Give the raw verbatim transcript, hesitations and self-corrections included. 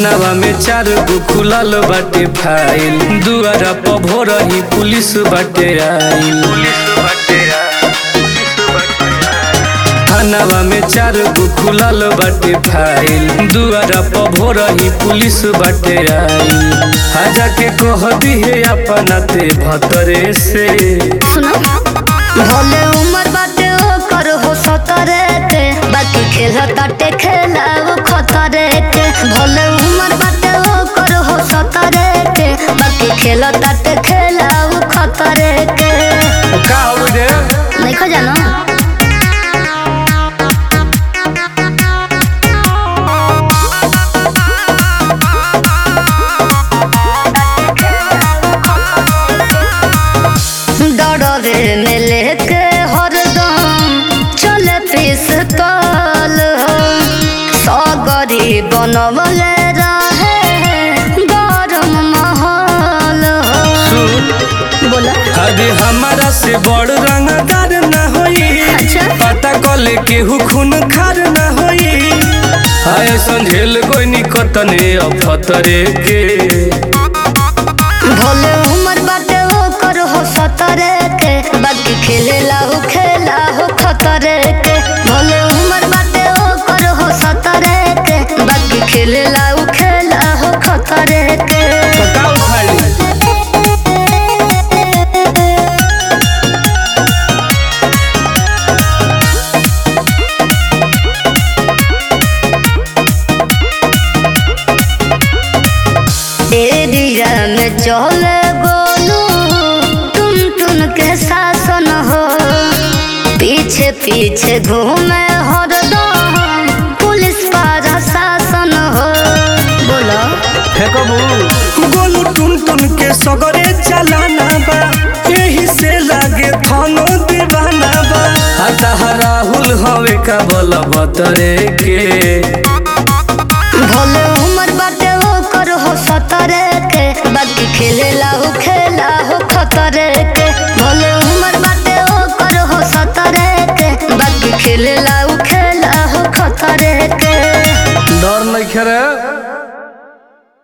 थानावा में चार गो खुलल बाटे फाइल, दुआरा पर भोरही पुलिस बाटे आइल। थानावा में चार गो खुलल बाटे फाइल, दुआरा पर भोरही पुलिस बाटे आइल। आजा के कह दिहे अपना ते भतरे से सुनो भले उम्र बाटे ओकर हो सतरे के, बाकी खेल ताटे खेलाव खतरे के। भले उम्र बाटे ओकर हो सतरे के, बाकी खेल ताटे खेलाव खतरे के। का हो रे नहीं खो जानो डरे में लेके हरदम चले पिस्तौल हो, सगरी बनवले रहे गरम माहौल हो। बोला अरे हमारा से बड़ रंगदार न होई, अच्छा पता कले केहू खून खार न होई। आए संझेल कोई निकतने अफतरे के। भले उम्र बाटे ओकर हो सतरे के, बाकी खेले लाहू खेला हो खतरे के। भले उम्र बाटे ओकर हो सतरे के, बाकी खेले लाहू खेला हो खतरे के। बताओ खाली एरिया में चले गोलू टुन टुन के शासन हो, पीछे पीछे घूमे हरदम पुलिस पारा शासन हो। बोलो फेंकबू गोलू टुन टुन के सगरे चलाना बा, यही से लागे थानो दीवाना बा। हता राहुल हवे का बोल बतरे के। भले उम्र बाटे ओकर हो सतरे के, बाकी खेले लाहू खेला हो खतरे के। भले उम्र बाटे ओकर हो सतरे के, बाकी खेले लाहू खेला हो खतरे के। डर नहीं खेरे।